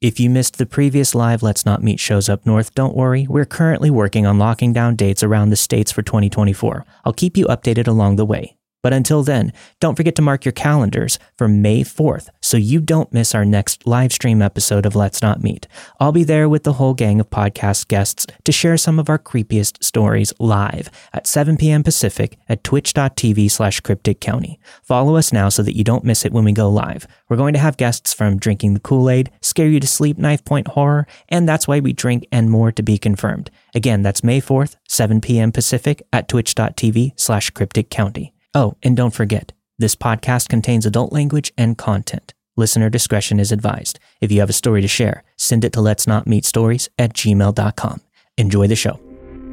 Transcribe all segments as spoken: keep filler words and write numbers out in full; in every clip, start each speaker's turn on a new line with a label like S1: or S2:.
S1: If you missed the previous live Let's Not Meet shows up north, don't worry. We're currently working on locking down dates around the states for twenty twenty-four. I'll keep you updated along the way. But until then, don't forget to mark your calendars for May fourth so you don't miss our next live stream episode of Let's Not Meet. I'll be there with the whole gang of podcast guests to share some of our creepiest stories live at seven p.m. Pacific at twitch.tv slash cryptic county. Follow us now so that you don't miss it when we go live. We're going to have guests from Drinking the Kool-Aid, Scare You to Sleep, Knife Point Horror, and That's Why We Drink, and more to be confirmed. Again, that's May fourth, seven p.m. Pacific at twitch.tv slash cryptic county. Oh, and don't forget, this podcast contains adult language and content. Listener discretion is advised. If you have a story to share, send it to let's not meet stories at gmail dot com. Enjoy the show.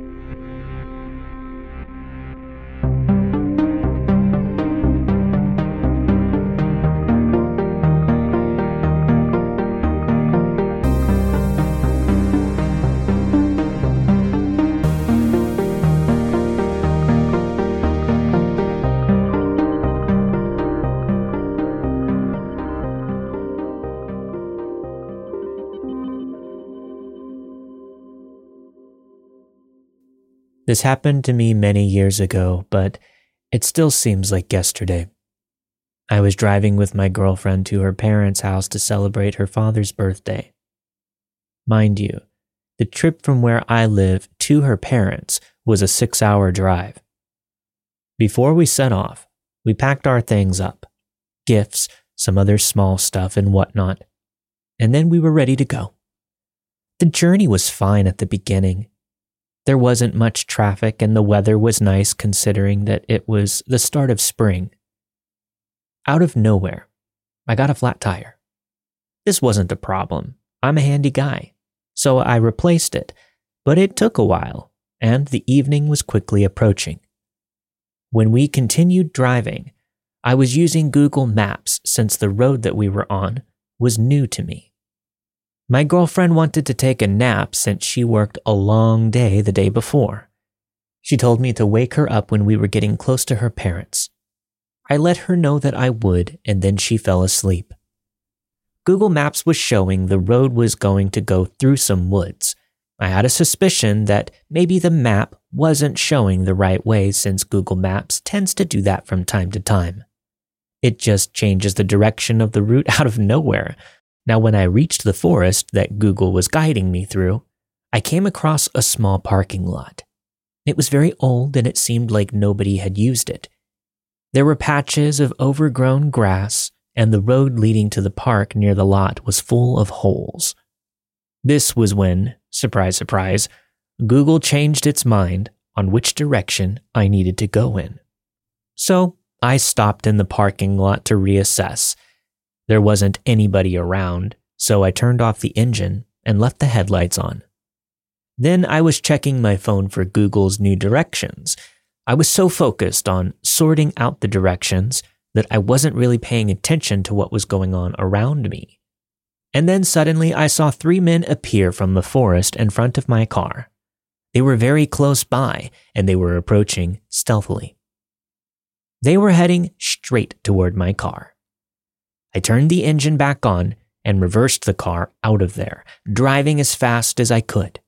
S1: This happened to me many years ago, but it still seems like yesterday. I was driving with my girlfriend to her parents' house to celebrate her father's birthday. Mind you, the trip from where I live to her parents was a six-hour drive. Before we set off, we packed our things up, gifts, some other small stuff and whatnot, and then we were ready to go. The journey was fine at the beginning. There wasn't much traffic and the weather was nice considering that it was the start of spring. Out of nowhere, I got a flat tire. This wasn't a problem. I'm a handy guy. So I replaced it, but it took a while, and the evening was quickly approaching. When we continued driving, I was using Google Maps since the road that we were on was new to me. My girlfriend wanted to take a nap since she worked a long day the day before. She told me to wake her up when we were getting close to her parents. I let her know that I would, and then she fell asleep. Google Maps was showing the road was going to go through some woods. I had a suspicion that maybe the map wasn't showing the right way since Google Maps tends to do that from time to time. It just changes the direction of the route out of nowhere. Now, when I reached the forest that Google was guiding me through, I came across a small parking lot. It was very old and it seemed like nobody had used it. There were patches of overgrown grass, and the road leading to the park near the lot was full of holes. This was when, surprise, surprise, Google changed its mind on which direction I needed to go in. So I stopped in the parking lot to reassess. There wasn't anybody around, so I turned off the engine and left the headlights on. Then I was checking my phone for Google's new directions. I was so focused on sorting out the directions that I wasn't really paying attention to what was going on around me. And then suddenly I saw three men appear from the forest in front of my car. They were very close by, and they were approaching stealthily. They were heading straight toward my car. I turned the engine back on and reversed the car out of there, driving as fast as I could.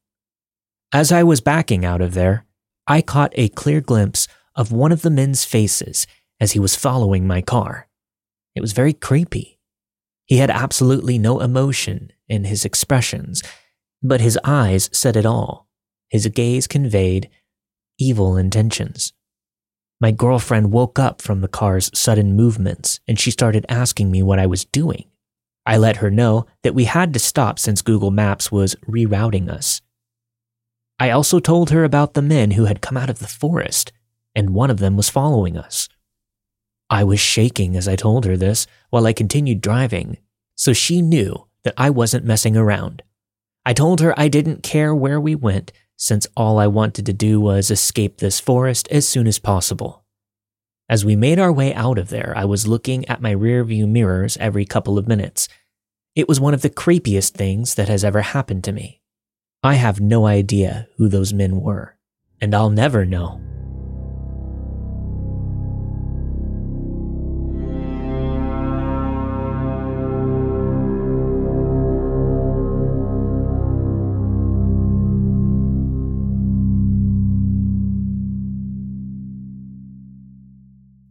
S1: As I was backing out of there, I caught a clear glimpse of one of the men's faces as he was following my car. It was very creepy. He had absolutely no emotion in his expressions, but his eyes said it all. His gaze conveyed evil intentions. My girlfriend woke up from the car's sudden movements, and she started asking me what I was doing. I let her know that we had to stop since Google Maps was rerouting us. I also told her about the men who had come out of the forest, and one of them was following us. I was shaking as I told her this while I continued driving, so she knew that I wasn't messing around. I told her I didn't care where we went, since all I wanted to do was escape this forest as soon as possible. As we made our way out of there, I was looking at my rearview mirrors every couple of minutes. It was one of the creepiest things that has ever happened to me. I have no idea who those men were, and I'll never know.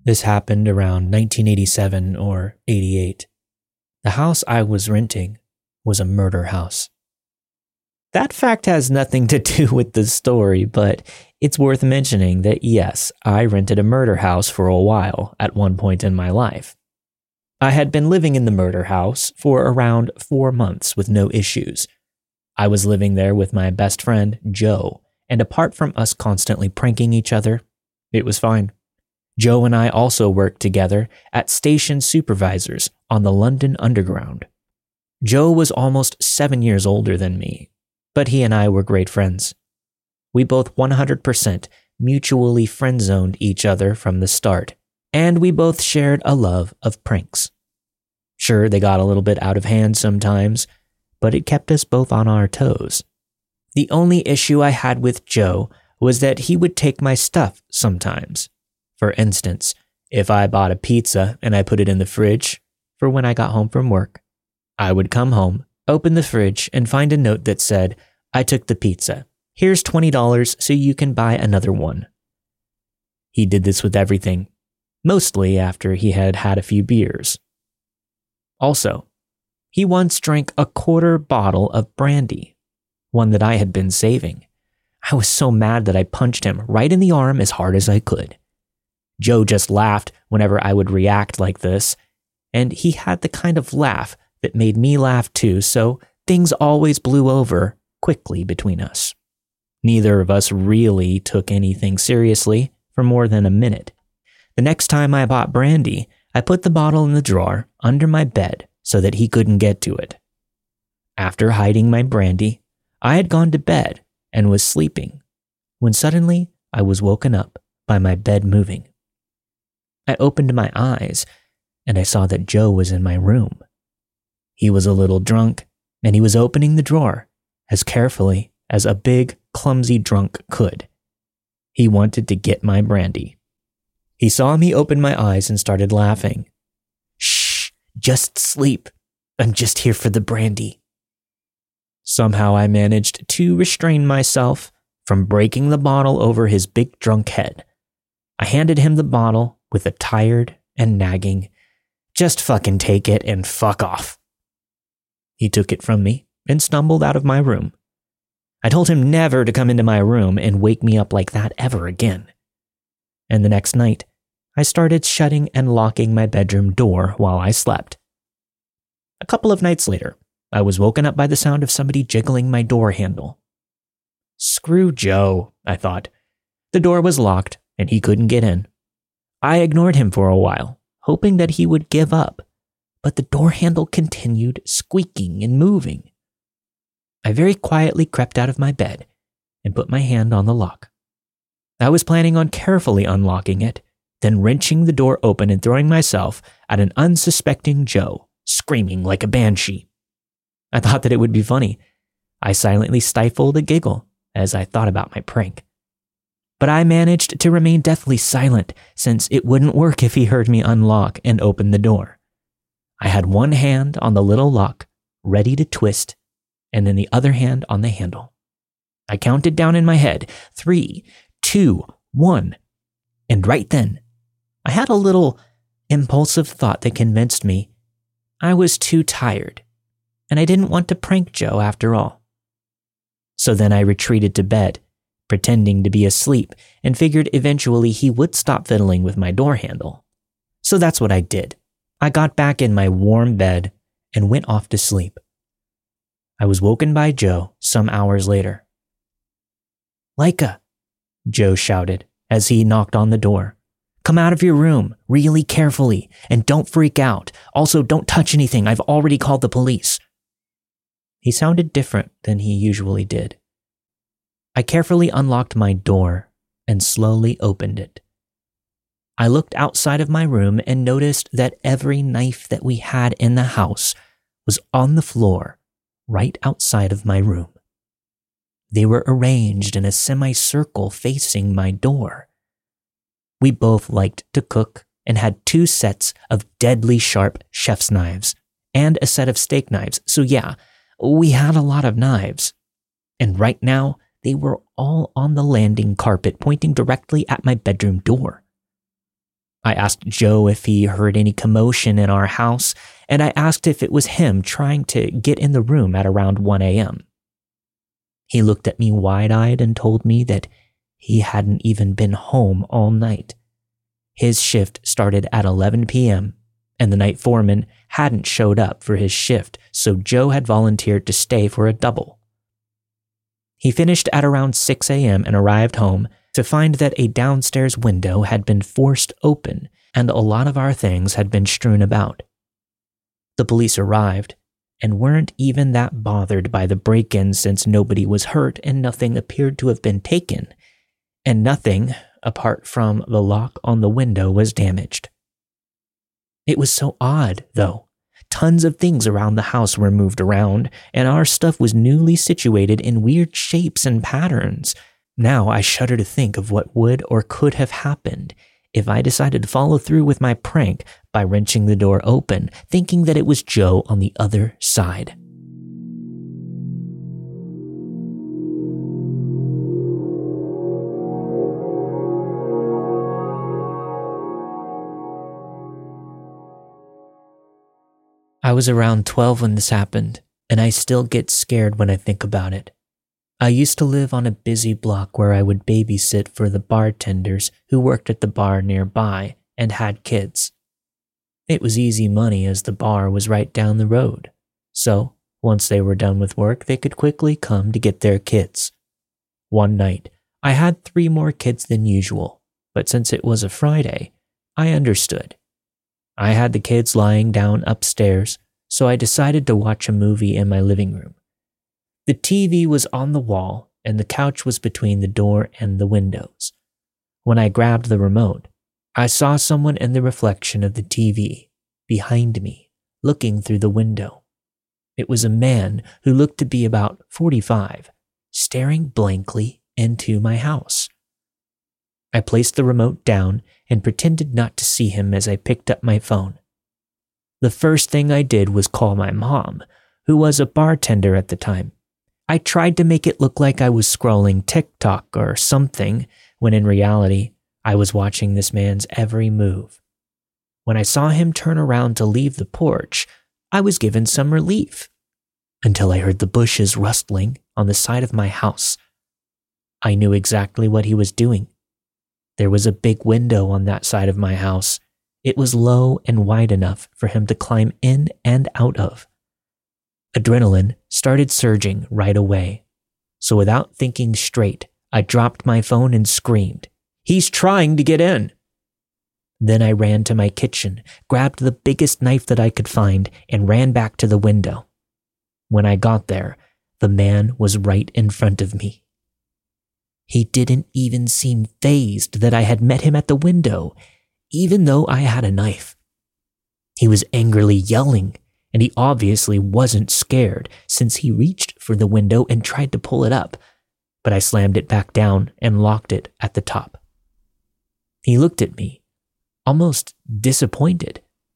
S1: This happened around nineteen eighty-seven or eighty-eight. The house I was renting was a murder house. That fact has nothing to do with the story, but it's worth mentioning that yes, I rented a murder house for a while at one point in my life. I had been living in the murder house for around four months with no issues. I was living there with my best friend, Joe, and apart from us constantly pranking each other, it was fine. Joe and I also worked together at station supervisors on the London Underground. Joe was almost seven years older than me, but he and I were great friends. We both one hundred percent mutually friend-zoned each other from the start, and we both shared a love of pranks. Sure, they got a little bit out of hand sometimes, but it kept us both on our toes. The only issue I had with Joe was that he would take my stuff sometimes. For instance, if I bought a pizza and I put it in the fridge for when I got home from work, I would come home, open the fridge, and find a note that said, "I took the pizza. Here's twenty dollars so you can buy another one." He did this with everything, mostly after he had had a few beers. Also, he once drank a quarter bottle of brandy, one that I had been saving. I was so mad that I punched him right in the arm as hard as I could. Joe just laughed whenever I would react like this, and he had the kind of laugh that made me laugh too, so things always blew over quickly between us. Neither of us really took anything seriously for more than a minute. The next time I bought brandy, I put the bottle in the drawer under my bed so that he couldn't get to it. After hiding my brandy, I had gone to bed and was sleeping, when suddenly I was woken up by my bed moving. I opened my eyes, and I saw that Joe was in my room. He was a little drunk, and he was opening the drawer as carefully as a big, clumsy drunk could. He wanted to get my brandy. He saw me open my eyes and started laughing. "Shh, just sleep. I'm just here for the brandy." Somehow I managed to restrain myself from breaking the bottle over his big drunk head. I handed him the bottle with a tired and nagging, "Just fucking take it and fuck off." He took it from me and stumbled out of my room. I told him never to come into my room and wake me up like that ever again. And the next night, I started shutting and locking my bedroom door while I slept. A couple of nights later, I was woken up by the sound of somebody jiggling my door handle. Screw Joe, I thought. The door was locked and he couldn't get in. I ignored him for a while, hoping that he would give up, but the door handle continued squeaking and moving. I very quietly crept out of my bed and put my hand on the lock. I was planning on carefully unlocking it, then wrenching the door open and throwing myself at an unsuspecting Joe, screaming like a banshee. I thought that it would be funny. I silently stifled a giggle as I thought about my prank. But I managed to remain deathly silent since it wouldn't work if he heard me unlock and open the door. I had one hand on the little lock, ready to twist, and then the other hand on the handle. I counted down in my head, three, two, one, and right then, I had a little impulsive thought that convinced me I was too tired, and I didn't want to prank Joe after all. So then I retreated to bed, pretending to be asleep, and figured eventually he would stop fiddling with my door handle. So that's what I did. I got back in my warm bed and went off to sleep. I was woken by Joe some hours later. "Laika," Joe shouted as he knocked on the door. "Come out of your room really carefully and don't freak out. Also, don't touch anything. I've already called the police." He sounded different than he usually did. I carefully unlocked my door and slowly opened it. I looked outside of my room and noticed that every knife that we had in the house was on the floor right outside of my room. They were arranged in a semicircle facing my door. We both liked to cook and had two sets of deadly sharp chef's knives and a set of steak knives. So yeah, we had a lot of knives. And right now, they were all on the landing carpet pointing directly at my bedroom door. I asked Joe if he heard any commotion in our house, and I asked if it was him trying to get in the room at around one a.m. He looked at me wide-eyed and told me that he hadn't even been home all night. His shift started at eleven p.m., and the night foreman hadn't showed up for his shift, so Joe had volunteered to stay for a double. He finished at around six a.m. and arrived home to find that a downstairs window had been forced open and a lot of our things had been strewn about. The police arrived and weren't even that bothered by the break-in since nobody was hurt and nothing appeared to have been taken, and nothing, apart from the lock on the window, was damaged. It was so odd, though. Tons of things around the house were moved around, and our stuff was newly situated in weird shapes and patterns. Now I shudder to think of what would or could have happened if I decided to follow through with my prank by wrenching the door open, thinking that it was Joe on the other side. I was around twelve when this happened, and I still get scared when I think about it. I used to live on a busy block where I would babysit for the bartenders who worked at the bar nearby and had kids. It was easy money as the bar was right down the road, so once they were done with work, they could quickly come to get their kids. One night, I had three more kids than usual, but since it was a Friday, I understood. I had the kids lying down upstairs, so I decided to watch a movie in my living room. The T V was on the wall, and the couch was between the door and the windows. When I grabbed the remote, I saw someone in the reflection of the T V, behind me, looking through the window. It was a man who looked to be about forty-five, staring blankly into my house. I placed the remote down and pretended not to see him as I picked up my phone. The first thing I did was call my mom, who was a bartender at the time. I tried to make it look like I was scrolling TikTok or something, when in reality, I was watching this man's every move. When I saw him turn around to leave the porch, I was given some relief, until I heard the bushes rustling on the side of my house. I knew exactly what he was doing. There was a big window on that side of my house. It was low and wide enough for him to climb in and out of. Adrenaline started surging right away, so without thinking straight, I dropped my phone and screamed, "He's trying to get in!" Then I ran to my kitchen, grabbed the biggest knife that I could find, and ran back to the window. When I got there, the man was right in front of me. He didn't even seem fazed that I had met him at the window, even though I had a knife. He was angrily yelling, and he obviously wasn't scared since he reached for the window and tried to pull it up, but I slammed it back down and locked it at the top. He looked at me, almost disappointed,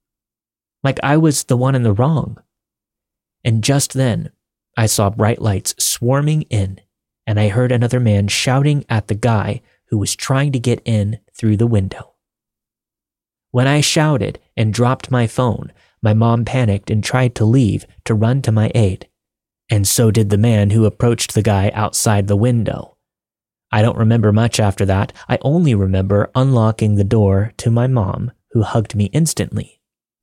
S1: like I was the one in the wrong. And just then, I saw bright lights swarming in, and I heard another man shouting at the guy who was trying to get in through the window. When I shouted and dropped my phone, my mom panicked and tried to leave to run to my aid, and so did the man who approached the guy outside the window. I don't remember much after that. I only remember unlocking the door to my mom, who hugged me instantly.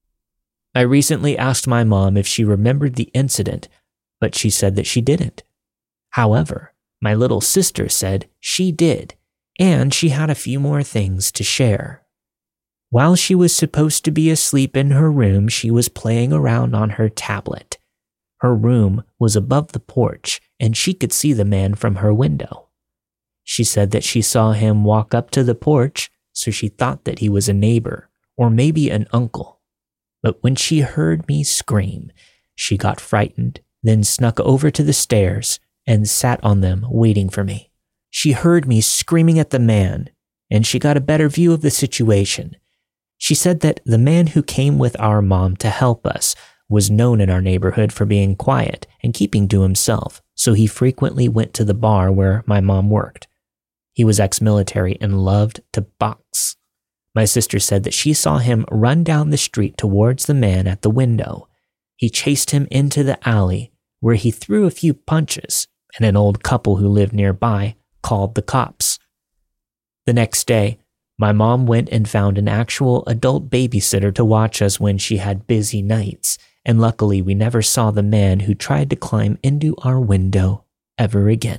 S1: I recently asked my mom if she remembered the incident, but she said that she didn't. However, my little sister said she did, and she had a few more things to share. While she was supposed to be asleep in her room, she was playing around on her tablet. Her room was above the porch, and she could see the man from her window. She said that she saw him walk up to the porch, so she thought that he was a neighbor, or maybe an uncle. But when she heard me scream, she got frightened, then snuck over to the stairs and sat on them waiting for me. She heard me screaming at the man, and she got a better view of the situation. She said that the man who came with our mom to help us was known in our neighborhood for being quiet and keeping to himself, so he frequently went to the bar where my mom worked. He was ex-military and loved to box. My sister said that she saw him run down the street towards the man at the window. He chased him into the alley, where he threw a few punches, and an old couple who lived nearby called the cops. The next day, my mom went and found an actual adult babysitter to watch us when she had busy nights, and luckily we never saw the man who tried to climb into our window ever again.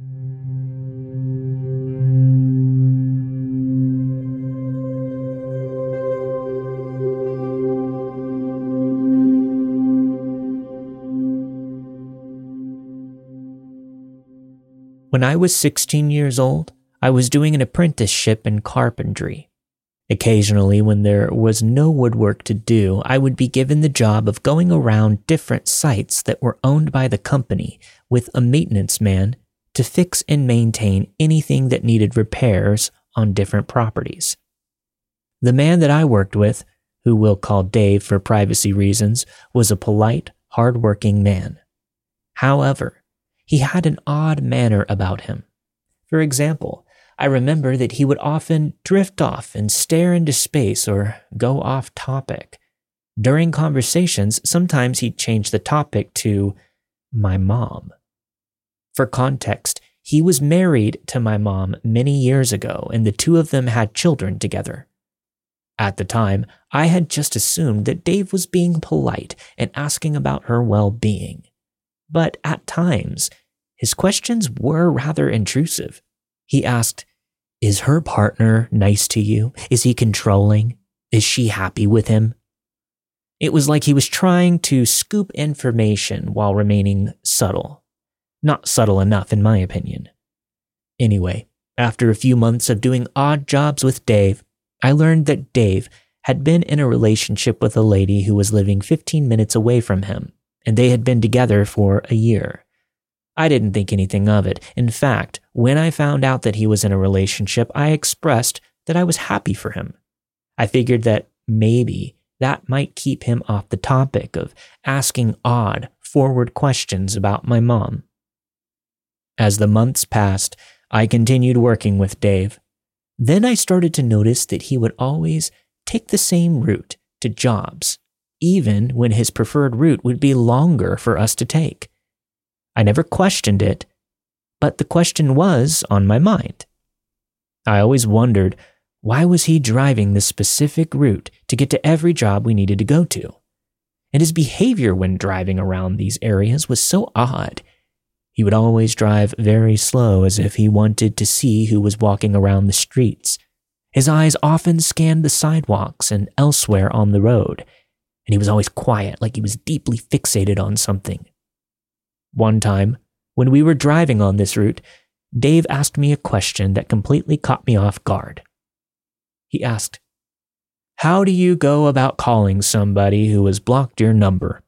S1: When I was sixteen years old, I was doing an apprenticeship in carpentry. Occasionally, when there was no woodwork to do, I would be given the job of going around different sites that were owned by the company with a maintenance man to fix and maintain anything that needed repairs on different properties. The man that I worked with, who we'll call Dave for privacy reasons, was a polite, hard-working man. However, he had an odd manner about him. For example, I remember that he would often drift off and stare into space or go off topic. During conversations, sometimes he'd change the topic to my mom. For context, he was married to my mom many years ago, and the two of them had children together. At the time, I had just assumed that Dave was being polite and asking about her well-being. But at times, his questions were rather intrusive. He asked, "Is her partner nice to you? Is he controlling? Is she happy with him?" It was like he was trying to scoop information while remaining subtle. Not subtle enough, in my opinion. Anyway, after a few months of doing odd jobs with Dave, I learned that Dave had been in a relationship with a lady who was living fifteen minutes away from him, and they had been together for a year. I didn't think anything of it. In fact, when I found out that he was in a relationship, I expressed that I was happy for him. I figured that maybe that might keep him off the topic of asking odd, forward questions about my mom. As the months passed, I continued working with Dave. Then I started to notice that he would always take the same route to jobs, even when his preferred route would be longer for us to take. I never questioned it, but the question was on my mind. I always wondered, why was he driving this specific route to get to every job we needed to go to? And his behavior when driving around these areas was so odd. He would always drive very slow, as if he wanted to see who was walking around the streets. His eyes often scanned the sidewalks and elsewhere on the road, and he was always quiet, like he was deeply fixated on something. One time, when we were driving on this route, Dave asked me a question that completely caught me off guard. He asked, "How do you go about calling somebody who has blocked your number?"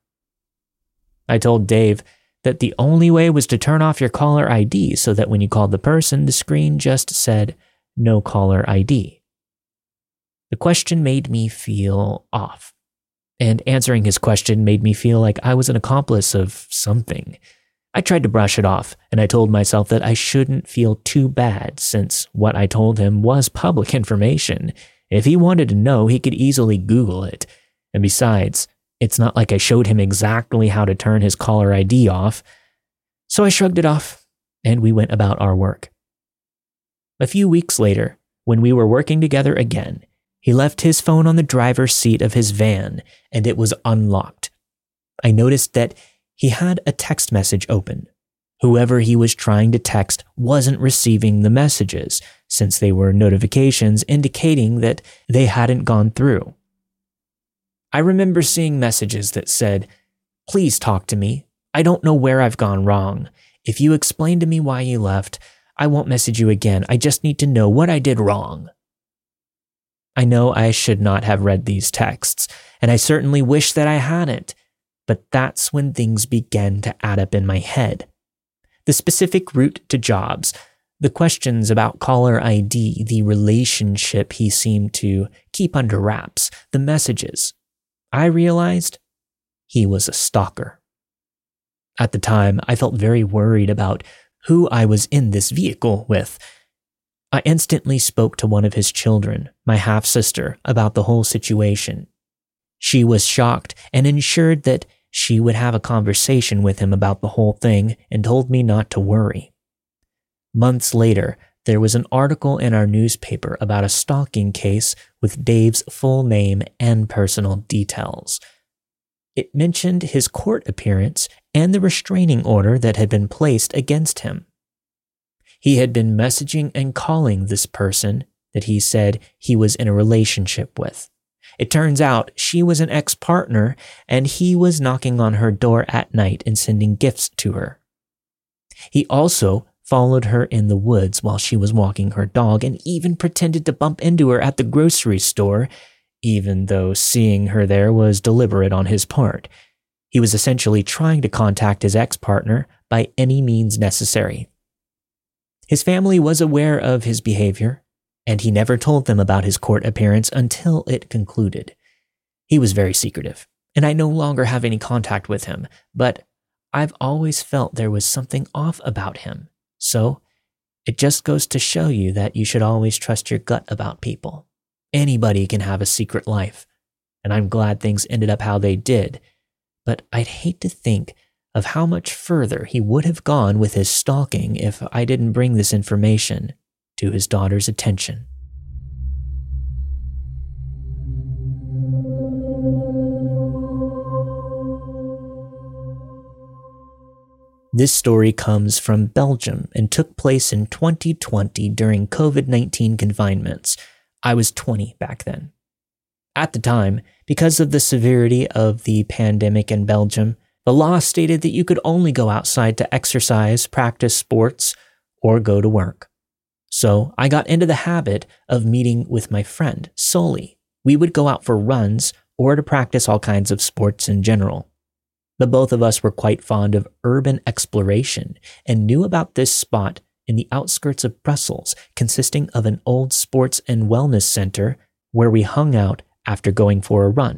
S1: I told Dave that the only way was to turn off your caller I D so that when you called the person, the screen just said, "No caller I D." The question made me feel off, and answering his question made me feel like I was an accomplice of something. I tried to brush it off, and I told myself that I shouldn't feel too bad since what I told him was public information. If he wanted to know, he could easily Google it. And besides, it's not like I showed him exactly how to turn his caller I D off. So I shrugged it off, and we went about our work. A few weeks later, when we were working together again, he left his phone on the driver's seat of his van, and it was unlocked. I noticed that he had a text message open. Whoever he was trying to text wasn't receiving the messages, since they were notifications indicating that they hadn't gone through. I remember seeing messages that said, "Please talk to me. I don't know where I've gone wrong. If you explain to me why you left, I won't message you again. I just need to know what I did wrong." I know I should not have read these texts, and I certainly wish that I hadn't, but that's when things began to add up in my head. The specific route to jobs, the questions about caller I D, the relationship he seemed to keep under wraps, the messages. I realized he was a stalker. At the time, I felt very worried about who I was in this vehicle with. I instantly spoke to one of his children, my half-sister, about the whole situation. She was shocked and ensured that she would have a conversation with him about the whole thing and told me not to worry. Months later, there was an article in our newspaper about a stalking case with Dave's full name and personal details. It mentioned his court appearance and the restraining order that had been placed against him. He had been messaging and calling this person that he said he was in a relationship with. It turns out she was an ex-partner, and he was knocking on her door at night and sending gifts to her. He also followed her in the woods while she was walking her dog and even pretended to bump into her at the grocery store, even though seeing her there was deliberate on his part. He was essentially trying to contact his ex-partner by any means necessary. His family was aware of his behavior, and he never told them about his court appearance until it concluded. He was very secretive, and I no longer have any contact with him, but I've always felt there was something off about him. So, it just goes to show you that you should always trust your gut about people. Anybody can have a secret life, and I'm glad things ended up how they did, but I'd hate to think of how much further he would have gone with his stalking if I didn't bring this information to his daughter's attention. This story comes from Belgium and took place in twenty twenty during covid nineteen confinements. I was twenty back then. At the time, because of the severity of the pandemic in Belgium, the law stated that you could only go outside to exercise, practice sports, or go to work. So I got into the habit of meeting with my friend, Soli. We would go out for runs or to practice all kinds of sports in general. The both of us were quite fond of urban exploration and knew about this spot in the outskirts of Brussels, consisting of an old sports and wellness center where we hung out after going for a run.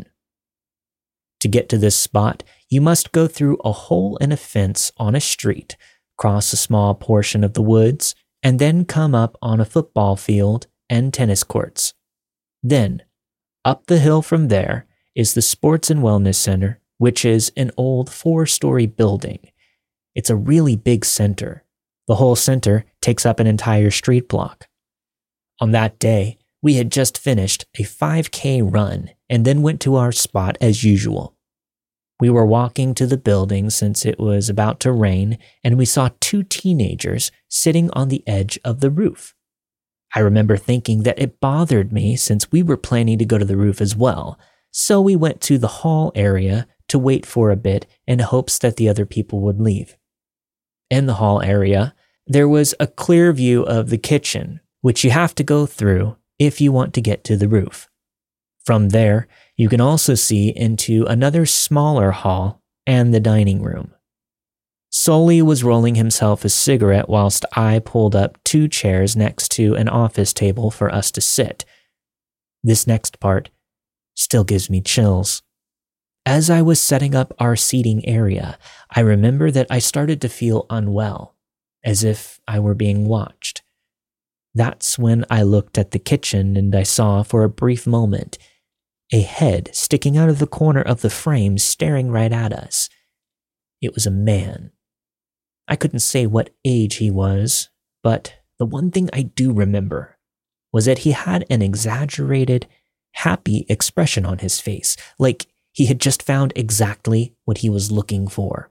S1: To get to this spot, you must go through a hole in a fence on a street, cross a small portion of the woods, and then come up on a football field and tennis courts. Then, up the hill from there is the Sports and Wellness Center, which is an old four-story building. It's a really big center. The whole center takes up an entire street block. On that day, we had just finished a five K run and then went to our spot as usual. We were walking to the building since it was about to rain, and we saw two teenagers sitting on the edge of the roof. I remember thinking that it bothered me since we were planning to go to the roof as well, so we went to the hall area to wait for a bit in hopes that the other people would leave. In the hall area, there was a clear view of the kitchen, which you have to go through if you want to get to the roof. From there, you can also see into another smaller hall and the dining room. Soli was rolling himself a cigarette whilst I pulled up two chairs next to an office table for us to sit. This next part still gives me chills. As I was setting up our seating area, I remember that I started to feel unwell, as if I were being watched. That's when I looked at the kitchen and I saw for a brief moment a head sticking out of the corner of the frame staring right at us. It was a man. I couldn't say what age he was, but the one thing I do remember was that he had an exaggerated, happy expression on his face, like he had just found exactly what he was looking for.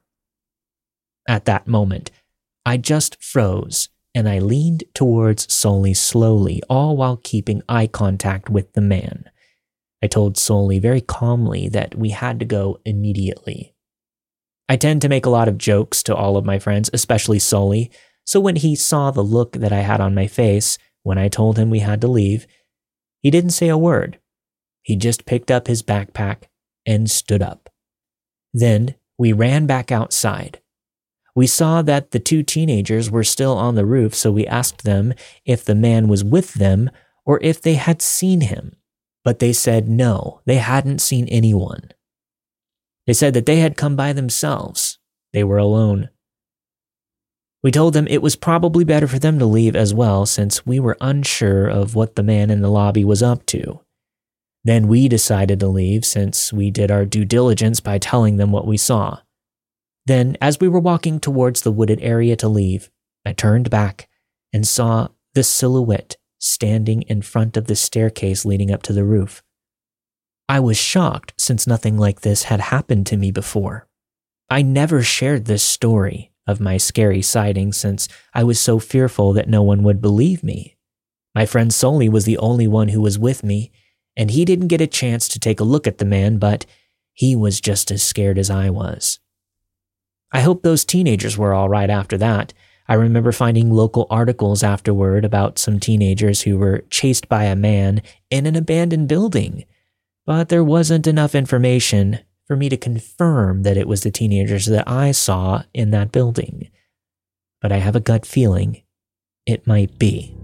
S1: At that moment, I just froze and I leaned towards Soli slowly, all while keeping eye contact with the man. I told Soli very calmly that we had to go immediately. I tend to make a lot of jokes to all of my friends, especially Soli, so when he saw the look that I had on my face when I told him we had to leave, he didn't say a word. He just picked up his backpack and stood up. Then we ran back outside. We saw that the two teenagers were still on the roof, so we asked them if the man was with them or if they had seen him. But they said no, they hadn't seen anyone. They said that they had come by themselves. They were alone. We told them it was probably better for them to leave as well since we were unsure of what the man in the lobby was up to. Then we decided to leave since we did our due diligence by telling them what we saw. Then, as we were walking towards the wooded area to leave, I turned back and saw the silhouette standing in front of the staircase leading up to the roof. I was shocked since nothing like this had happened to me before. I never shared this story of my scary sighting since I was so fearful that no one would believe me. My friend Sully was the only one who was with me, and he didn't get a chance to take a look at the man, but he was just as scared as I was. I hope those teenagers were all right after that. I remember finding local articles afterward about some teenagers who were chased by a man in an abandoned building, but there wasn't enough information for me to confirm that it was the teenagers that I saw in that building. But I have a gut feeling it might be.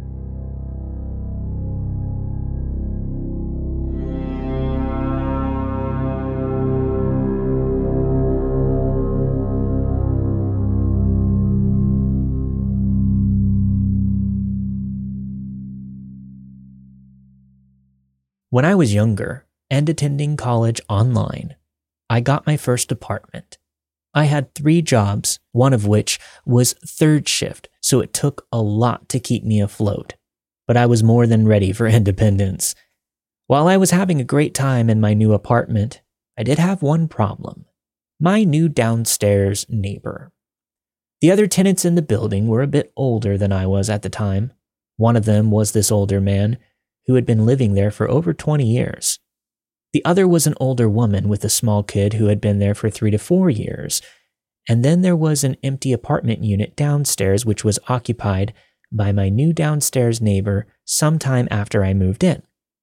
S1: When I was younger and attending college online, I got my first apartment. I had three jobs, one of which was third shift, so it took a lot to keep me afloat. But I was more than ready for independence. While I was having a great time in my new apartment, I did have one problem: my new downstairs neighbor. The other tenants in the building were a bit older than I was at the time. One of them was this older man who had been living there for over twenty years. The other was an older woman with a small kid who had been there for three to four years. And then there was an empty apartment unit downstairs which was occupied by my new downstairs neighbor sometime after I moved in.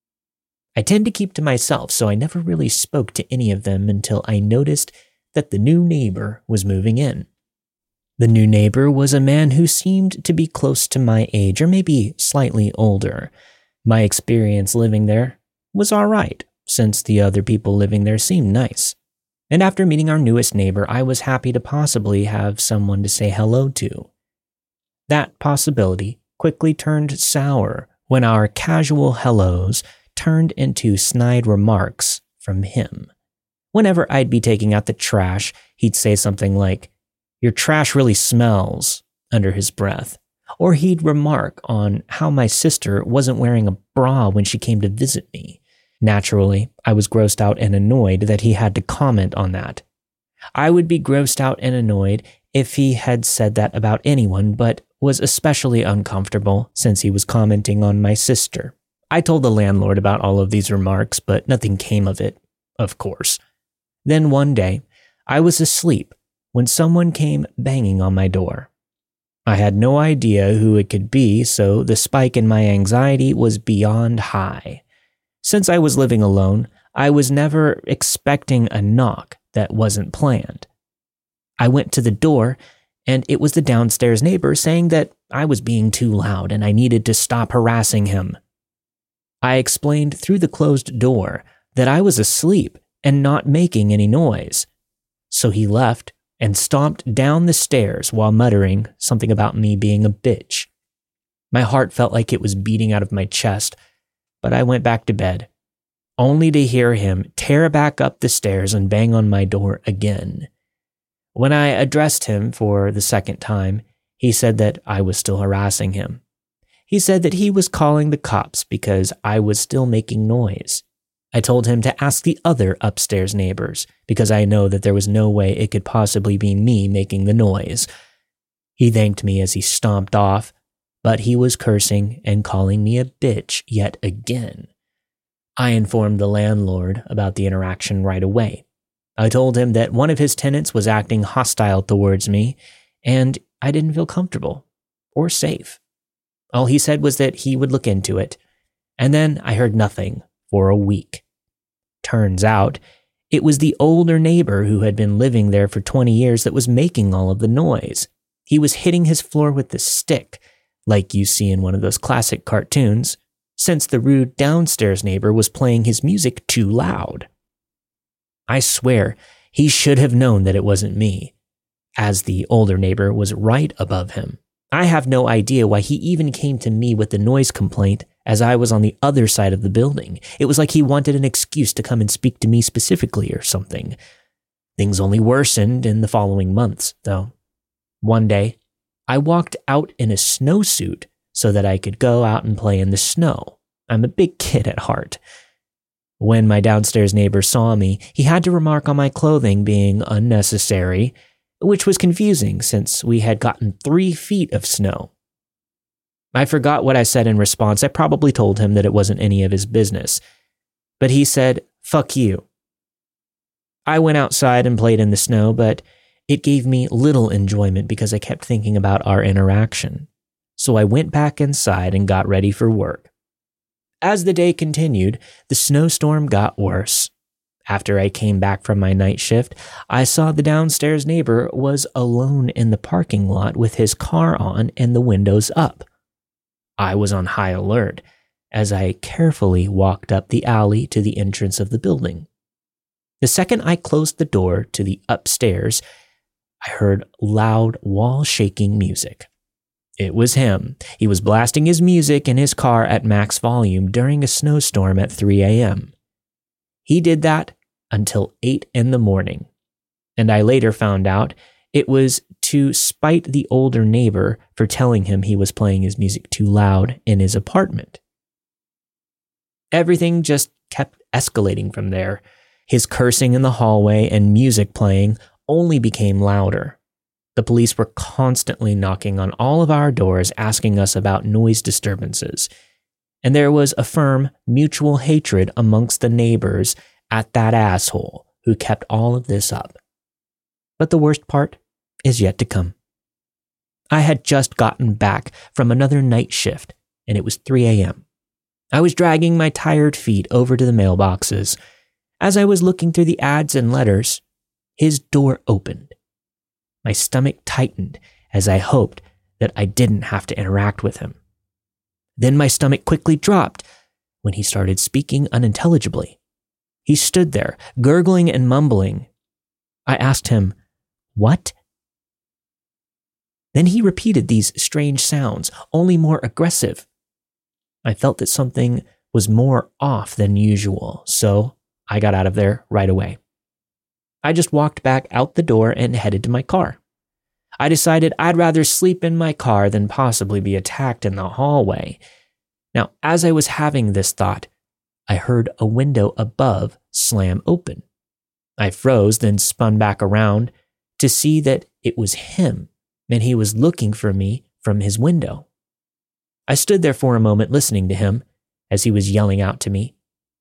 S1: I tend to keep to myself, so I never really spoke to any of them until I noticed that the new neighbor was moving in. The new neighbor was a man who seemed to be close to my age, or maybe slightly older. My experience living there was all right, since the other people living there seemed nice. And after meeting our newest neighbor, I was happy to possibly have someone to say hello to. That possibility quickly turned sour when our casual hellos turned into snide remarks from him. Whenever I'd be taking out the trash, he'd say something like, "Your trash really smells," under his breath. Or he'd remark on how my sister wasn't wearing a bra when she came to visit me. Naturally, I was grossed out and annoyed that he had to comment on that. I would be grossed out and annoyed if he had said that about anyone, but was especially uncomfortable since he was commenting on my sister. I told the landlord about all of these remarks, but nothing came of it, of course. Then one day, I was asleep when someone came banging on my door. I had no idea who it could be, so the spike in my anxiety was beyond high. Since I was living alone, I was never expecting a knock that wasn't planned. I went to the door, and it was the downstairs neighbor saying that I was being too loud and I needed to stop harassing him. I explained through the closed door that I was asleep and not making any noise. So he left and stomped down the stairs while muttering something about me being a bitch. My heart felt like it was beating out of my chest, but I went back to bed, only to hear him tear back up the stairs and bang on my door again. When I addressed him for the second time, he said that I was still harassing him. He said that he was calling the cops because I was still making noise. I told him to ask the other upstairs neighbors because I know that there was no way it could possibly be me making the noise. He thanked me as he stomped off, but he was cursing and calling me a bitch yet again. I informed the landlord about the interaction right away. I told him that one of his tenants was acting hostile towards me, and I didn't feel comfortable or safe. All he said was that he would look into it, and then I heard nothing for a week. Turns out, it was the older neighbor who had been living there for twenty years that was making all of the noise. He was hitting his floor with the stick, like you see in one of those classic cartoons, since the rude downstairs neighbor was playing his music too loud. I swear, he should have known that it wasn't me. as the older neighbor was right above him. I have no idea why he even came to me with the noise complaint as I was on the other side of the building. It was like he wanted an excuse to come and speak to me specifically or something. Things only worsened in the following months, though. One day, I walked out in a snowsuit so that I could go out and play in the snow. I'm a big kid at heart. When my downstairs neighbor saw me, he had to remark on my clothing being unnecessary, which was confusing since we had gotten three feet of snow. I forgot what I said in response. I probably told him that it wasn't any of his business. But he said, "Fuck you." I went outside and played in the snow, but it gave me little enjoyment because I kept thinking about our interaction. So I went back inside and got ready for work. As the day continued, the snowstorm got worse. After I came back from my night shift, I saw the downstairs neighbor was alone in the parking lot with his car on and the windows up. I was on high alert as I carefully walked up the alley to the entrance of the building. The second I closed the door to the upstairs, I heard loud wall-shaking music. It was him. He was blasting his music in his car at max volume during a snowstorm at three a.m. He did that until eight in the morning, and I later found out it was to spite the older neighbor for telling him he was playing his music too loud in his apartment. Everything just kept escalating from there. His cursing in the hallway and music playing only became louder. The police were constantly knocking on all of our doors asking us about noise disturbances, and there was a firm mutual hatred amongst the neighbors at that asshole who kept all of this up. But the worst part is yet to come. I had just gotten back from another night shift, and it was three a.m. I was dragging my tired feet over to the mailboxes. As I was looking through the ads and letters, his door opened. My stomach tightened as I hoped that I didn't have to interact with him. Then my stomach quickly dropped when he started speaking unintelligibly. He stood there, gurgling and mumbling. I asked him, "What?" Then he repeated these strange sounds, only more aggressive. I felt that something was more off than usual, so I got out of there right away. I just walked back out the door and headed to my car. I decided I'd rather sleep in my car than possibly be attacked in the hallway. Now, as I was having this thought, I heard a window above slam open. I froze, then spun back around to see that it was him, and he was looking for me from his window. I stood there for a moment listening to him as he was yelling out to me.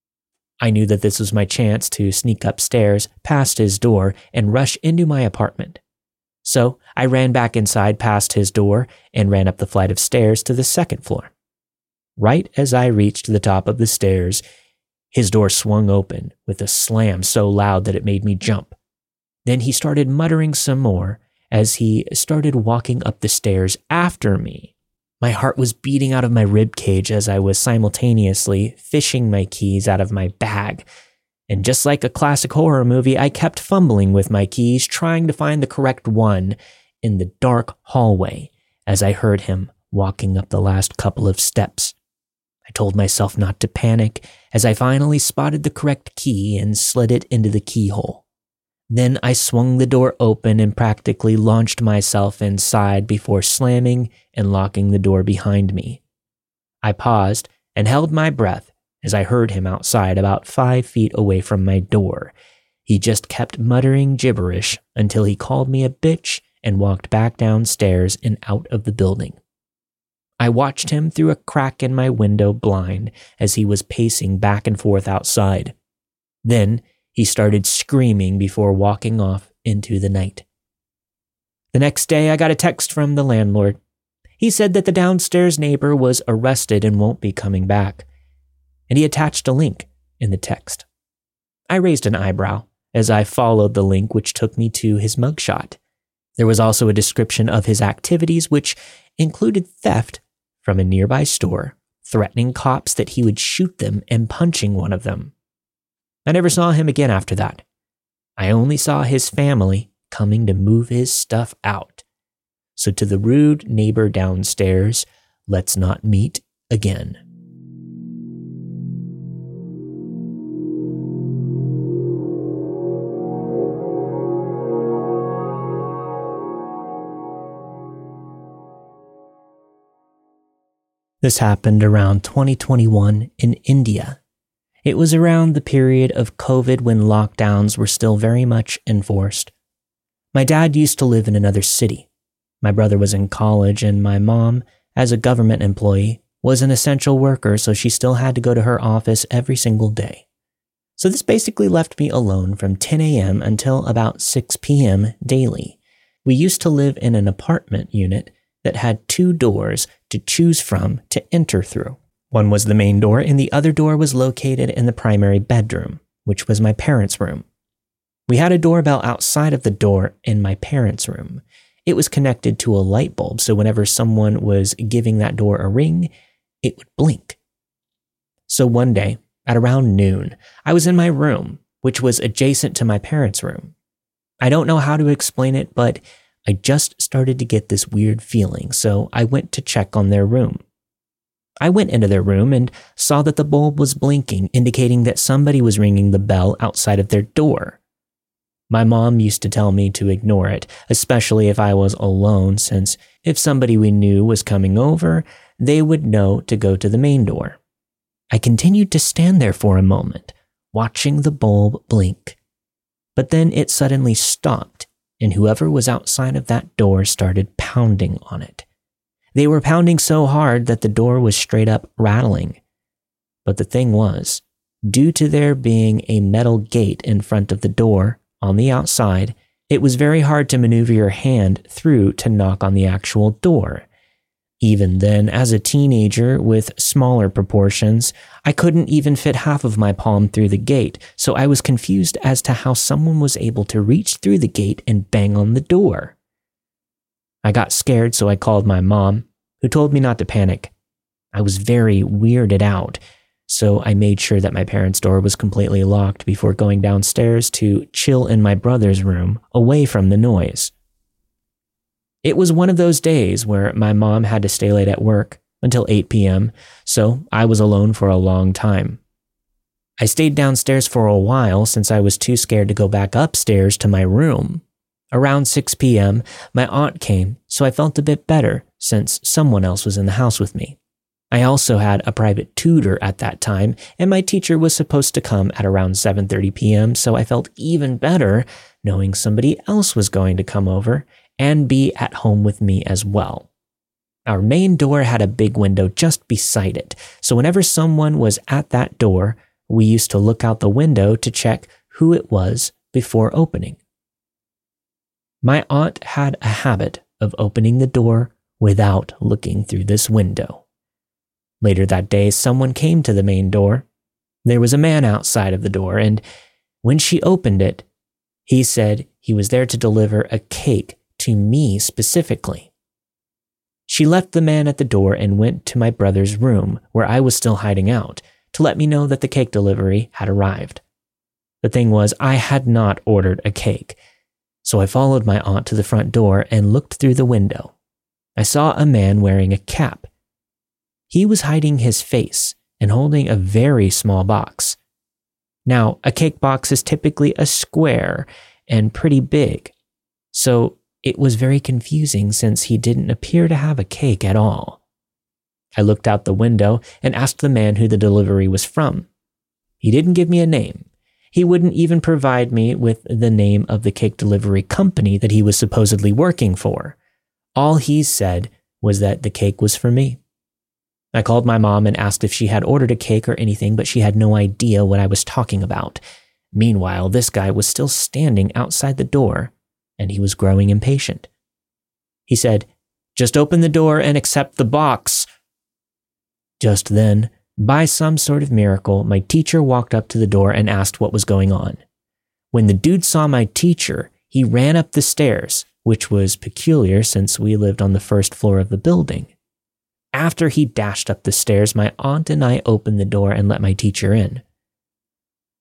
S1: I knew that this was my chance to sneak upstairs past his door and rush into my apartment. So I ran back inside past his door and ran up the flight of stairs to the second floor. Right as I reached the top of the stairs, his door swung open with a slam so loud that it made me jump. Then he started muttering some more as he started walking up the stairs after me. My heart was beating out of my rib cage as I was simultaneously fishing my keys out of my bag. And just like a classic horror movie, I kept fumbling with my keys, trying to find the correct one in the dark hallway as I heard him walking up the last couple of steps. I told myself not to panic as I finally spotted the correct key and slid it into the keyhole. Then I swung the door open and practically launched myself inside before slamming and locking the door behind me. I paused and held my breath as I heard him outside about five feet away from my door. He just kept muttering gibberish until he called me a bitch and walked back downstairs and out of the building. I watched him through a crack in my window blind as he was pacing back and forth outside. Then he started screaming before walking off into the night. The next day, I got a text from the landlord. He said that the downstairs neighbor was arrested and won't be coming back, and he attached a link in the text. I raised an eyebrow as I followed the link, which took me to his mugshot. There was also a description of his activities, which included theft from a nearby store, threatening cops that he would shoot them and punching one of them. I never saw him again after that. I only saw his family coming to move his stuff out. So to the rude neighbor downstairs, let's not meet again. This happened around twenty twenty-one in India. It was around the period of COVID when lockdowns were still very much enforced. My dad used to live in another city. My brother was in college, and my mom, as a government employee, was an essential worker, so she still had to go to her office every single day. So this basically left me alone from ten a.m. until about six p.m. daily. We used to live in an apartment unit that had two doors to choose from to enter through. One was the main door, and the other door was located in the primary bedroom, which was my parents' room. We had a doorbell outside of the door in my parents' room. It was connected to a light bulb, so whenever someone was giving that door a ring, it would blink. So one day, at around noon, I was in my room, which was adjacent to my parents' room. I don't know how to explain it, but I just started to get this weird feeling, so I went to check on their room. I went into their room and saw that the bulb was blinking, indicating that somebody was ringing the bell outside of their door. My mom used to tell me to ignore it, especially if I was alone, since if somebody we knew was coming over, they would know to go to the main door. I continued to stand there for a moment, watching the bulb blink. But then it suddenly stopped, and whoever was outside of that door started pounding on it. They were pounding so hard that the door was straight up rattling. But the thing was, due to there being a metal gate in front of the door on the outside, it was very hard to maneuver your hand through to knock on the actual door. Even then, as a teenager with smaller proportions, I couldn't even fit half of my palm through the gate, so I was confused as to how someone was able to reach through the gate and bang on the door. I got scared, so I called my mom, who told me not to panic. I was very weirded out, so I made sure that my parents' door was completely locked before going downstairs to chill in my brother's room, away from the noise. It was one of those days where my mom had to stay late at work until eight p.m., so I was alone for a long time. I stayed downstairs for a while since I was too scared to go back upstairs to my room. Around six p.m., my aunt came, so I felt a bit better since someone else was in the house with me. I also had a private tutor at that time, and my teacher was supposed to come at around seven thirty p.m., so I felt even better knowing somebody else was going to come over and be at home with me as well. Our main door had a big window just beside it, so whenever someone was at that door, we used to look out the window to check who it was before opening. My aunt had a habit of opening the door without looking through this window. Later that day, someone came to the main door. There was a man outside of the door, and when she opened it, he said he was there to deliver a cake to me specifically. She left the man at the door and went to my brother's room, where I was still hiding out, to let me know that the cake delivery had arrived. The thing was, I had not ordered a cake, so I followed my aunt to the front door and looked through the window. I saw a man wearing a cap. He was hiding his face and holding a very small box. Now, a cake box is typically a square and pretty big, so it was very confusing since he didn't appear to have a cake at all. I looked out the window and asked the man who the delivery was from. He didn't give me a name. He wouldn't even provide me with the name of the cake delivery company that he was supposedly working for. All he said was that the cake was for me. I called my mom and asked if she had ordered a cake or anything, but she had no idea what I was talking about. Meanwhile, this guy was still standing outside the door, and he was growing impatient. He said, "Just open the door and accept the box." Just then, by some sort of miracle, my teacher walked up to the door and asked what was going on. When the dude saw my teacher, he ran up the stairs, which was peculiar since we lived on the first floor of the building. After he dashed up the stairs, my aunt and I opened the door and let my teacher in.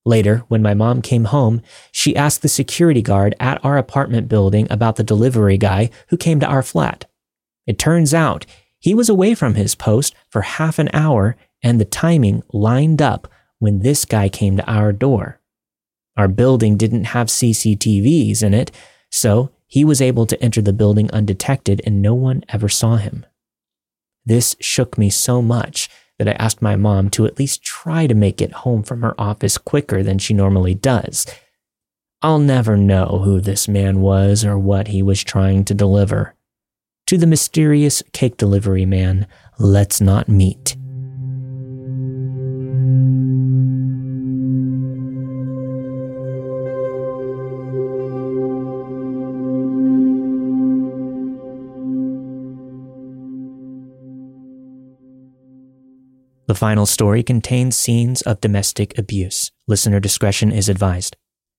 S1: Later, when my mom came home, she asked the security guard at our apartment building about the delivery guy who came to our flat. It turns out he was away from his post for half an hour, and the timing lined up when this guy came to our door. Our building didn't have C C T Vs in it, so he was able to enter the building undetected and no one ever saw him. This shook me so much that I asked my mom to at least try to make it home from her office quicker than she normally does. I'll never know who this man was or what he was trying to deliver. To the mysterious cake delivery man, let's not meet. The final story contains scenes of domestic abuse. Listener discretion is advised.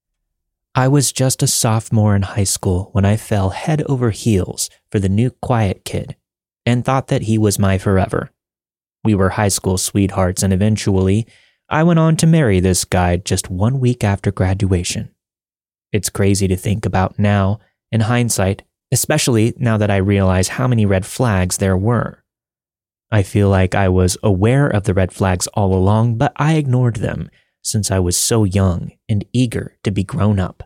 S1: I was just a sophomore in high school when I fell head over heels for the new quiet kid and thought that he was my forever. We were high school sweethearts, and eventually I went on to marry this guy just one week after graduation. It's crazy to think about now, in hindsight, especially now that I realize how many red flags there were. I feel like I was aware of the red flags all along, but I ignored them since I was so young and eager to be grown up.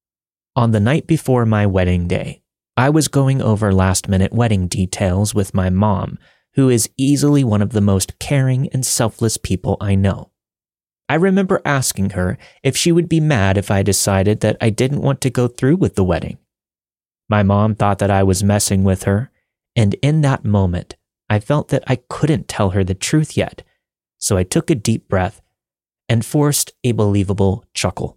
S1: On the night before my wedding day, I was going over last-minute wedding details with my mom, who is easily one of the most caring and selfless people I know. I remember asking her if she would be mad if I decided that I didn't want to go through with the wedding. My mom thought that I was messing with her, and in that moment, I felt that I couldn't tell her the truth yet, so I took a deep breath and forced a believable chuckle.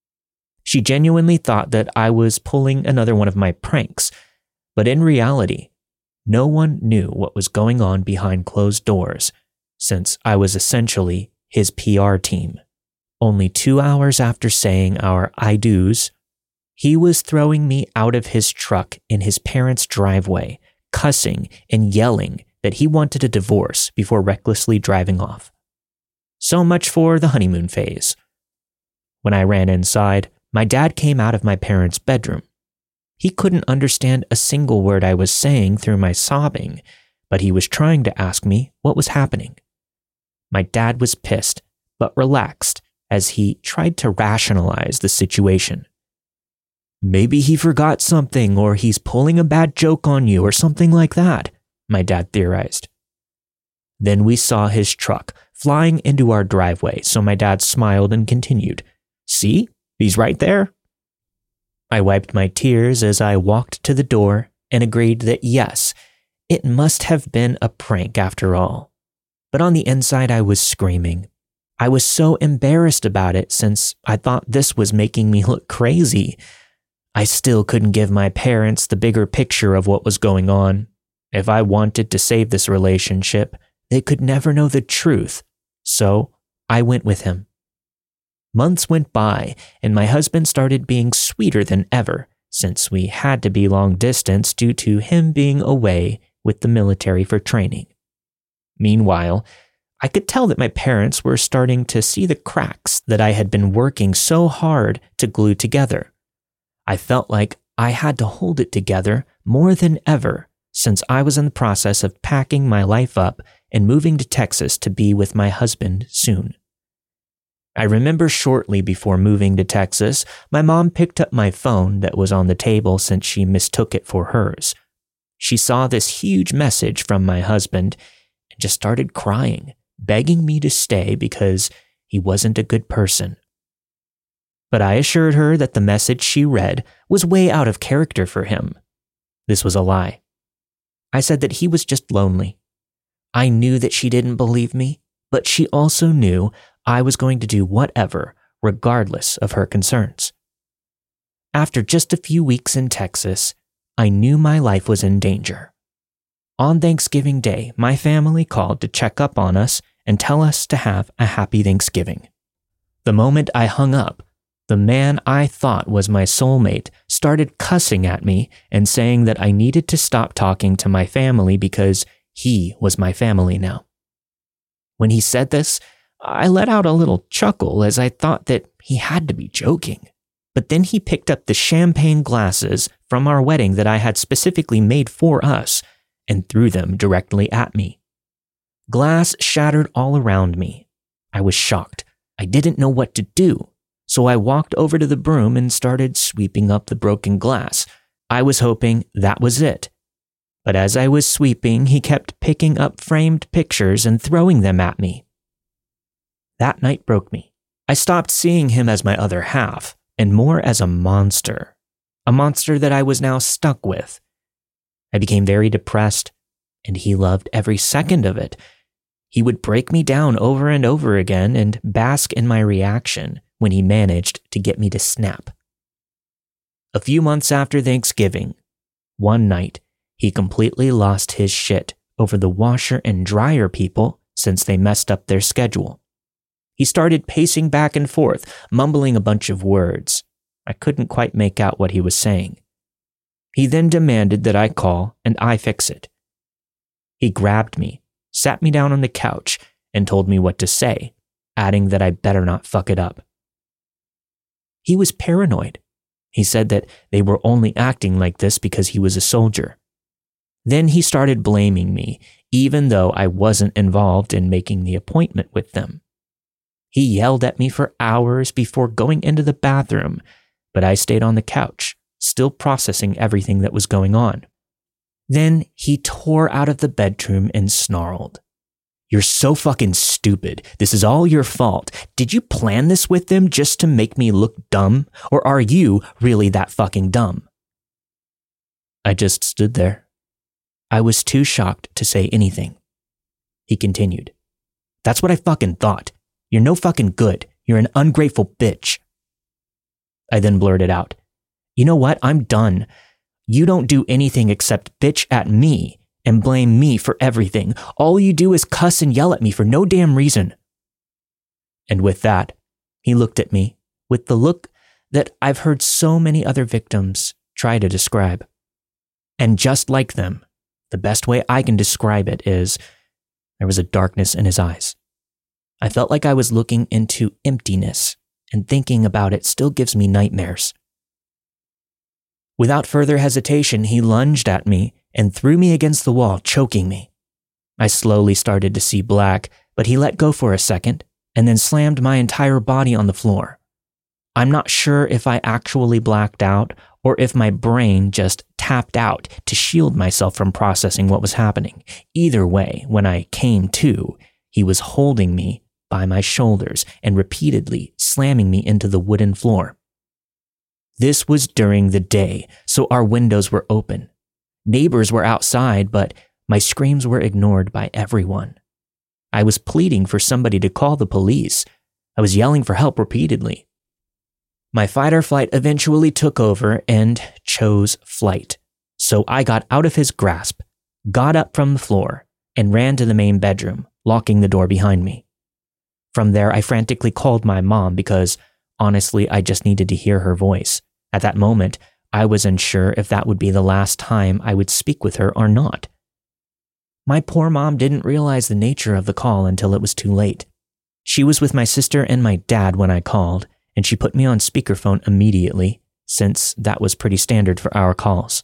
S1: She genuinely thought that I was pulling another one of my pranks, but in reality, no one knew what was going on behind closed doors, since I was essentially his P R team. Only two hours after saying our I do's, he was throwing me out of his truck in his parents' driveway, cussing and yelling that he wanted a divorce before recklessly driving off. So much for the honeymoon phase. When I ran inside, my dad came out of my parents' bedroom. He couldn't understand a single word I was saying through my sobbing, but he was trying to ask me what was happening. My dad was pissed, but relaxed as he tried to rationalize the situation. Maybe he forgot something, or he's pulling a bad joke on you or something like that, my dad theorized. Then we saw his truck flying into our driveway, so my dad smiled and continued, "See, he's right there." I wiped my tears as I walked to the door and agreed that yes, it must have been a prank after all. But on the inside, I was screaming. I was so embarrassed about it since I thought this was making me look crazy. I still couldn't give my parents the bigger picture of what was going on. If I wanted to save this relationship, they could never know the truth, so I went with him. Months went by, and my husband started being sweeter than ever, since we had to be long distance due to him being away with the military for training. Meanwhile, I could tell that my parents were starting to see the cracks that I had been working so hard to glue together. I felt like I had to hold it together more than ever, since I was in the process of packing my life up and moving to Texas to be with my husband soon. I remember shortly before moving to Texas, my mom picked up my phone that was on the table since she mistook it for hers. She saw this huge message from my husband and just started crying, begging me to stay because he wasn't a good person. But I assured her that the message she read was way out of character for him. This was a lie. I said that he was just lonely. I knew that she didn't believe me, but she also knew I was going to do whatever, regardless of her concerns. After just a few weeks in Texas, I knew my life was in danger. On Thanksgiving Day, my family called to check up on us and tell us to have a happy Thanksgiving. The moment I hung up, the man I thought was my soulmate started cussing at me and saying that I needed to stop talking to my family because he was my family now. When he said this, I let out a little chuckle as I thought that he had to be joking. But then he picked up the champagne glasses from our wedding that I had specifically made for us and threw them directly at me. Glass shattered all around me. I was shocked. I didn't know what to do, so I walked over to the broom and started sweeping up the broken glass. I was hoping that was it. But as I was sweeping, he kept picking up framed pictures and throwing them at me. That night broke me. I stopped seeing him as my other half, and more as a monster. A monster that I was now stuck with. I became very depressed, and he loved every second of it. He would break me down over and over again and bask in my reaction when he managed to get me to snap. A few months after Thanksgiving, one night, he completely lost his shit over the washer and dryer people since they messed up their schedule. He started pacing back and forth, mumbling a bunch of words. I couldn't quite make out what he was saying. He then demanded that I call and I fix it. He grabbed me, sat me down on the couch, and told me what to say, adding that I better not fuck it up. He was paranoid. He said that they were only acting like this because he was a soldier. Then he started blaming me, even though I wasn't involved in making the appointment with them. He yelled at me for hours before going into the bathroom, but I stayed on the couch, still processing everything that was going on. Then he tore out of the bedroom and snarled, "You're so fucking stupid. This is all your fault. Did you plan this with them just to make me look dumb? Or are you really that fucking dumb?" I just stood there. I was too shocked to say anything. He continued, "That's what I fucking thought. You're no fucking good. You're an ungrateful bitch." I then blurted out, "You know what? I'm done. You don't do anything except bitch at me and blame me for everything. All you do is cuss and yell at me for no damn reason." And with that, he looked at me with the look that I've heard so many other victims try to describe. And just like them, the best way I can describe it is there was a darkness in his eyes. I felt like I was looking into emptiness, and thinking about it still gives me nightmares. Without further hesitation, he lunged at me and threw me against the wall, choking me. I slowly started to see black, but he let go for a second and then slammed my entire body on the floor. I'm not sure if I actually blacked out or if my brain just tapped out to shield myself from processing what was happening. Either way, when I came to, he was holding me by my shoulders and repeatedly slamming me into the wooden floor. This was during the day, so our windows were open. Neighbors were outside, but my screams were ignored by everyone. I was pleading for somebody to call the police. I was yelling for help repeatedly. My fight or flight eventually took over and chose flight. So I got out of his grasp, got up from the floor, and ran to the main bedroom, locking the door behind me. From there, I frantically called my mom because, honestly, I just needed to hear her voice. At that moment, I was unsure if that would be the last time I would speak with her or not. My poor mom didn't realize the nature of the call until it was too late. She was with my sister and my dad when I called, and she put me on speakerphone immediately, since that was pretty standard for our calls.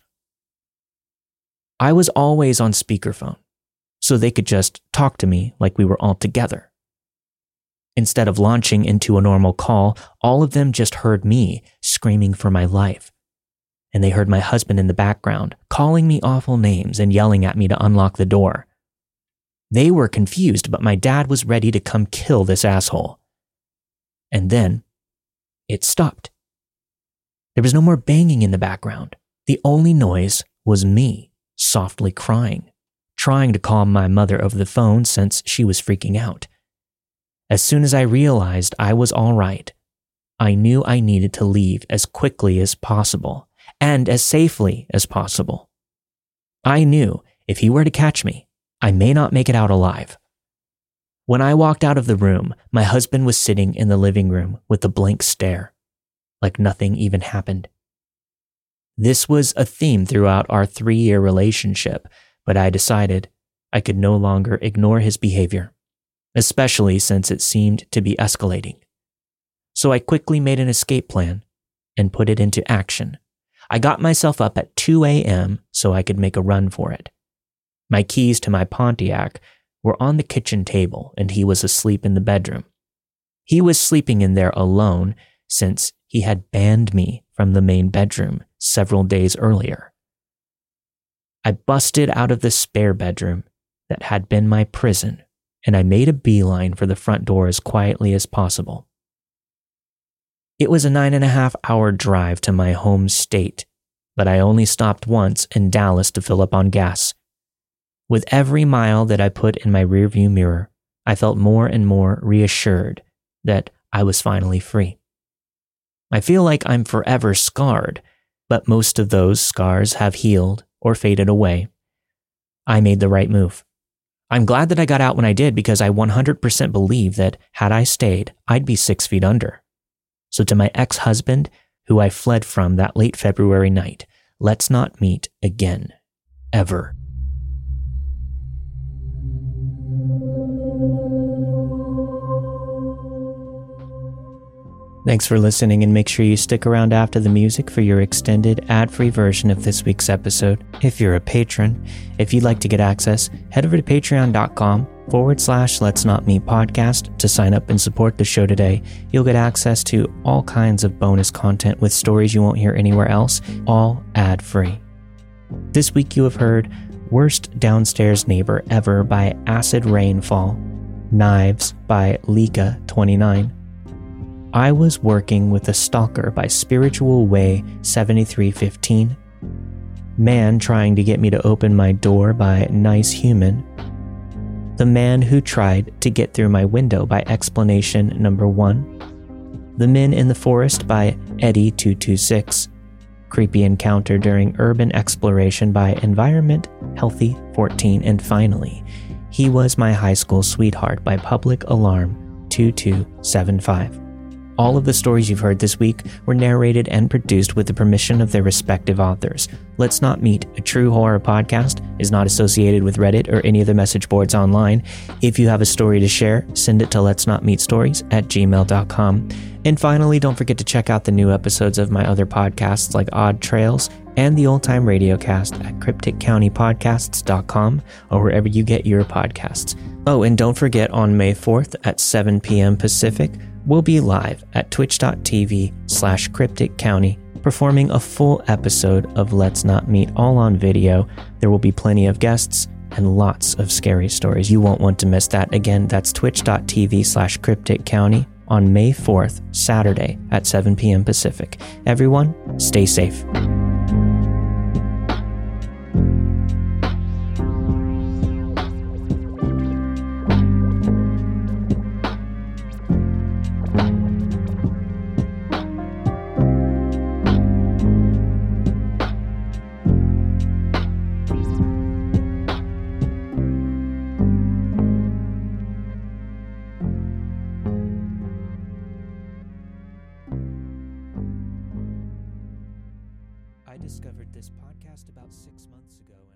S1: I was always on speakerphone, so they could just talk to me like we were all together. Instead of launching into a normal call, all of them just heard me screaming for my life. And they heard my husband in the background calling me awful names and yelling at me to unlock the door. They were confused, but my dad was ready to come kill this asshole. And then it stopped. There was no more banging in the background. The only noise was me softly crying, trying to calm my mother over the phone since she was freaking out. As soon as I realized I was all right, I knew I needed to leave as quickly as possible and as safely as possible. I knew if he were to catch me, I may not make it out alive. When I walked out of the room, my husband was sitting in the living room with a blank stare, like nothing even happened. This was a theme throughout our three-year relationship, but I decided I could no longer ignore his behavior. especially since it seemed to be escalating. So I quickly made an escape plan and put it into action. I got myself up at two a.m. so I could make a run for it. My keys to my Pontiac were on the kitchen table and he was asleep in the bedroom. He was sleeping in there alone since he had banned me from the main bedroom several days earlier. I busted out of the spare bedroom that had been my prison and I made a beeline for the front door as quietly as possible. It was a nine and a half hour drive to my home state, but I only stopped once in Dallas to fill up on gas. With every mile that I put in my rearview mirror, I felt more and more reassured that I was finally free. I feel like I'm forever scarred, but most of those scars have healed or faded away. I made the right move. I'm glad that I got out when I did because I one hundred percent believe that had I stayed, I'd be six feet under. So to my ex-husband, who I fled from that late February night, let's not meet again, ever. Thanks for listening, and make sure you stick around after the music for your extended ad-free version of this week's episode. If you're a patron, if you'd like to get access, head over to patreon.com forward slash Let's Not Meet podcast to sign up and support the show today. You'll get access to all kinds of bonus content with stories you won't hear anywhere else, all ad-free. This week you have heard Worst Downstairs Neighbor Ever by Acid Rainfall, Knives by Lika twenty-nine, I Was Working with a Stalker by Spiritual Way seventy-three fifteen, Man Trying to Get Me to Open My Door by Nice Human, The Man Who Tried to Get Through My Window by Explanation Number one, The Men in the Forest by Eddie two two six, Creepy Encounter During Urban Exploration by Environment Healthy fourteen, and finally, He Was My High School Sweetheart by Public Alarm two two seven five. All of the stories you've heard this week were narrated and produced with the permission of their respective authors. Let's Not Meet, a true horror podcast, is not associated with Reddit or any of the message boards online. If you have a story to share, send it to let's not meet stories at gmail dot com. And finally, don't forget to check out the new episodes of my other podcasts like Odd Trails and the Old Time Radio Cast at cryptic county podcasts dot com or wherever you get your podcasts. Oh, and don't forget, on May fourth at seven p.m. Pacific, we'll be live at twitch.tv slash cryptic county performing a full episode of Let's Not Meet, all on video. There will be plenty of guests and lots of scary stories. You won't want to miss that. Again, that's twitch.tv slash cryptic county on May fourth, Saturday at seven p.m. Pacific. Everyone, stay safe. I discovered this podcast about six months ago.